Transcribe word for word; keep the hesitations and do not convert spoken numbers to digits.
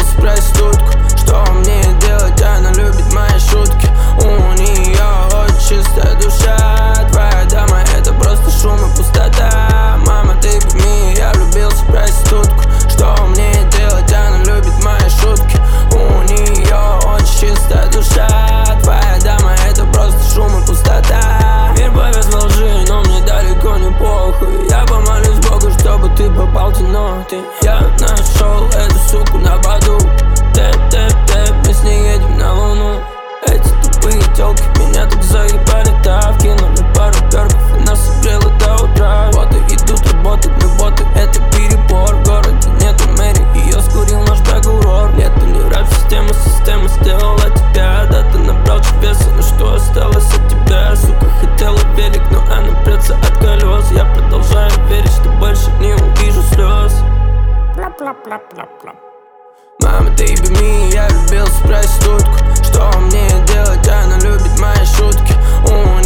влюбился в проститутку. Что мне делать, она любит мои шутки. У нее очень чистая душа. Твоя дама это просто шум и пустота. Мама, ты пойми, я влюбился в проститутку. Что мне делать, она любит мои шутки. У нее очень чистая душа. Твоя дама это просто шум и пустота. Мир повез во лжи, но мне далеко не похуй. Я помолюсь Богу, чтобы ты попал в темноты. Я нашел эту суку на баду. Тэп-тэп-тэп, мы с ней едем на луну. Эти тупые тёлки меня так заебали. Да, вкинули пару перков и нас согрело до утра. Боты идут работать, но боты это перебор. В городе нету мэри, её скурил наш прокурор. Нету ни рэп-системы, система сделала тебя. Да, ты набрал веса, но что осталось от тебя? Сука хотела велик, но она прется от колес. Я продолжаю верить, что больше не увижу слез. Мама, ты пойми, я влюбился в проститутку. Что мне делать, она любит мои шутки. У